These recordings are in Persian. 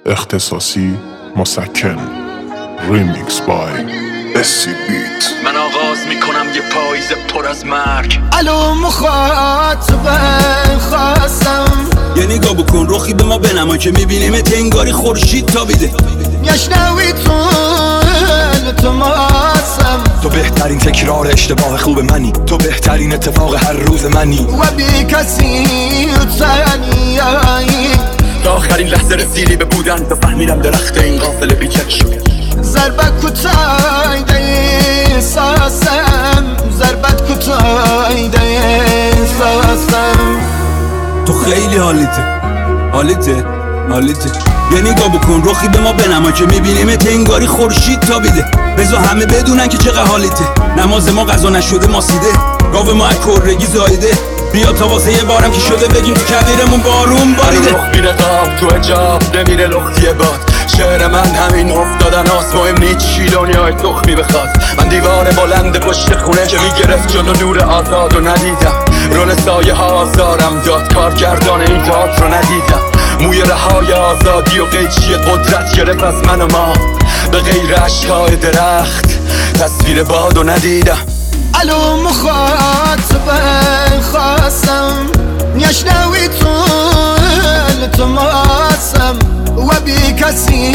اختصاصی مسکن. ریمیکس بای اسی بیت. من آغاز میکنم یه پاییز پر از مرگ. الو مخاطبه خواستم یه نگاه بکن رخی به ما بنما که میبینیم تنگاری خورشید تابیده. یشنوی تو ماسم، تو بهترین تکرار اشتباه خوب منی، تو بهترین اتفاق هر روز منی و بی کسی تنیایی. تا آخرین لحظه رسیدی به بودن، تا فهمیدم درخت این قافله بیچک شد. ضربت کتایده احساسم، ضربت کتایده احساسم. تو خیلی حالیته یه نگاه بکن رخی به ما بنما که میبینیم تنگاری خورشید تابیده. بذار همه بدونن که چقدر حالیته. نماز ما قضا نشده ماسیده، گاو ما کرگی زایده. بیا تا واسه یه بارم که شده بگیم تو کبیرمون بارون باریده. رخ میره قاب تو اجاب نمیره لختی باد. شعر من همین افتادن هاست، مهم نیست چی دنیای تخمی بخواد. من دیوار بلند پشت خونه که میگرفت جلو نور آزاد رو ندیدم. رول سایه ها آزارم داد، کارگردان این تئاتر رو ندیدم. موی رهای آزادی و قیچی قدرت گرفت از من و ما، به غیر اشکای درخت تصویر باد رو ندیدم. الو مخاطبه خواستم یشنوی تو ماسم و بی کسی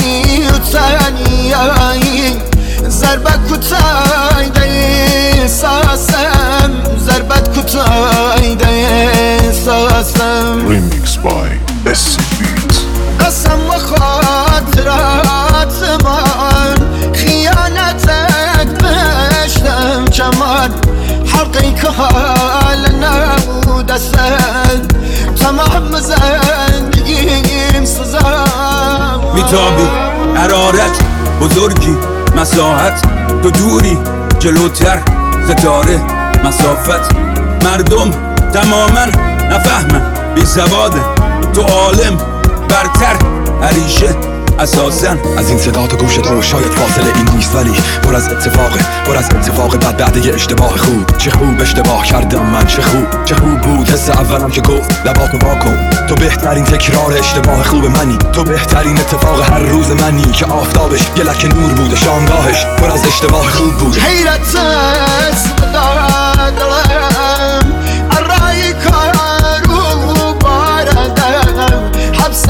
تنیایی. ضربت کتایده احساسم، ضربت کتایده احساسم. ریمیکس بای اسی بیت. قسم و خاطرات من، خیانتت بشتم کمان. حلقی که حال نبود اصلا، تمام زندگیم سزا. میتابی حرارت بزرگی مساحت، تو دوری جلوتر ستاره مسافت. مردم تماما نفهمن بی سواده، تو عالم برتر عریشه اساساً. از این صدا تو گوشت رو شاید فاصله این نیست، ولی پر از اتفاق بعد یه اشتباه خوب. چه خوب اشتباه کردم من، چه خوب بود حس اولم که گفت لباتو واکن. تو بهترین تکرار اشتباه خوب منی، تو بهترین اتفاق هر روز منی که آفتابش یه لکه نور بوده، شامگاهش پر از اشتباه خوب بود. حیرت است دارم الرای کارو باردم، حبس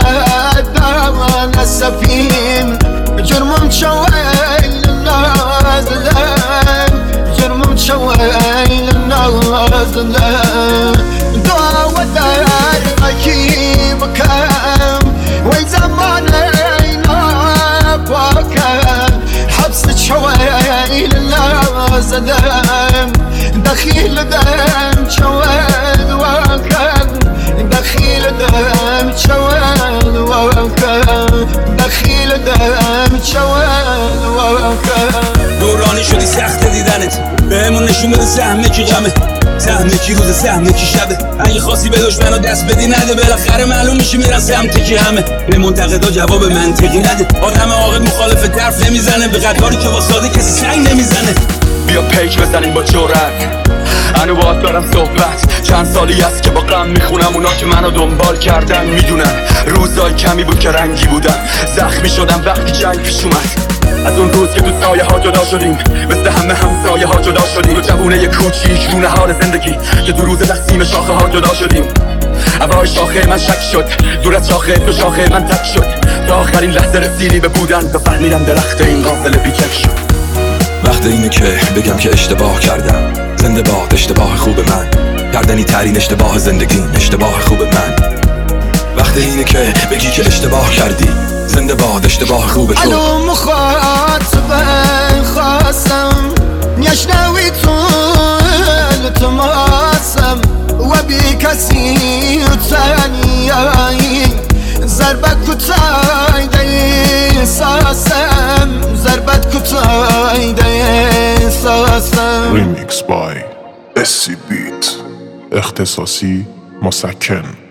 بدم نسفیم. جرمم شویل نازلم، جرمم شویل نازلم. دعوة دار مكي بكم وين زمانينا باكم. حبس شويل نازلم، دخيل دم شويل وكم. دخيل دم شويل وكم، دخيل دم شويل وكم. دورانی شدی سخت دیدنت، بهمون نشون بده سهمه کی غمه، سهمه کی روز، سهمه کی شبه. اگه خواستی به دشمنا دست بدی نده، بالاخره معلوم میشه میرن سمت کی همه. به منتقدا جواب منطقی نده، آدم عاقل مخالف طرف نمیزنه، به قطاری که واساده کسی سنگ نمیزنه. بیا پیک بزنیم با جرأت، انو باید دارم صحبت. چند سالی است که با غم میخونم، اونا که منو دنبال کردن میدونن. روزای کمی بود که رنگی بودم، زخمی شدم وقتی جنگ پیش اومد. از اون روز که تو سایه ها جدا شدیم، مثل همه همسایه ها جدا شدیم. تو جوونه کوچیک رو نهار زندگی که تو روز تقسیم شاخه ها جدا شدیم. هوای شاخه من شک شد، دور از شاخه تو شاخه من تک شد. تا آخرین لحظه رسیدی به بودن، تا فهمیدم درخت این قافله بیچک شد. وقت اینه که بگم که اشتباه کردم، زنده باد اشتباه خوب من. کردنی ترین اشتباه زندگی، اشتباه خوب من. وقت اینه که بگی که اشتباه کردی، زنده باد اشتباه خوب تو. الو مخاطبه خواستم یشنوی تو ماسم و بی کسی تنیایی. ضربت کتایده احساسم، ضربت کتایده احساسم. ریمیکس بای اسی بیت. اختصاصی مسکن.